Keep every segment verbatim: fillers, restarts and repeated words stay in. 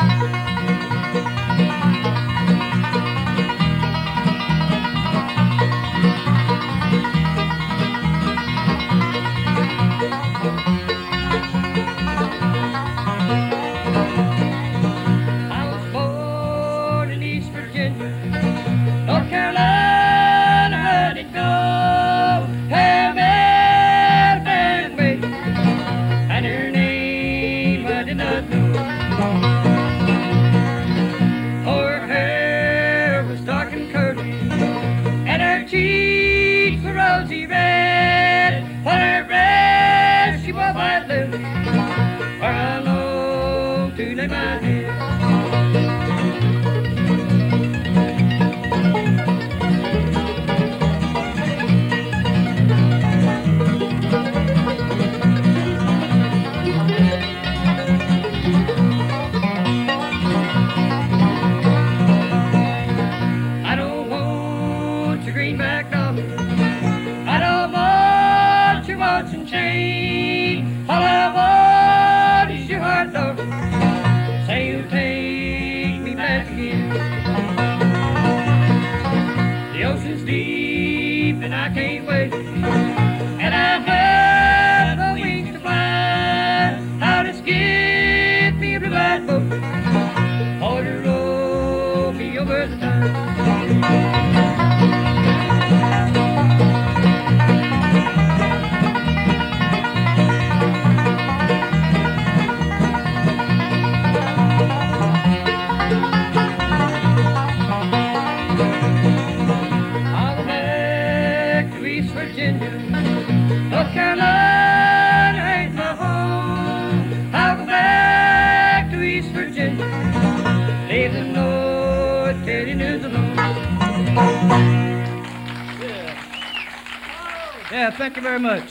Yeah, thank you very much.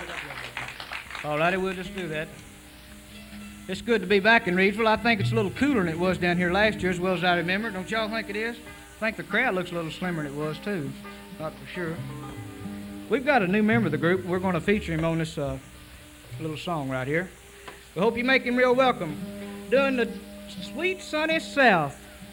All righty, we'll just do that. It's good to be back in Reidsville. I think it's a little cooler than it was down here last year, as well as I remember. Don't y'all think it is? I think the crowd looks a little slimmer than it was, too. Not for sure. We've got a new member of the group. We're going to feature him on this uh, little song right here. We hope you make him real welcome. Doing the Sweet Sunny South.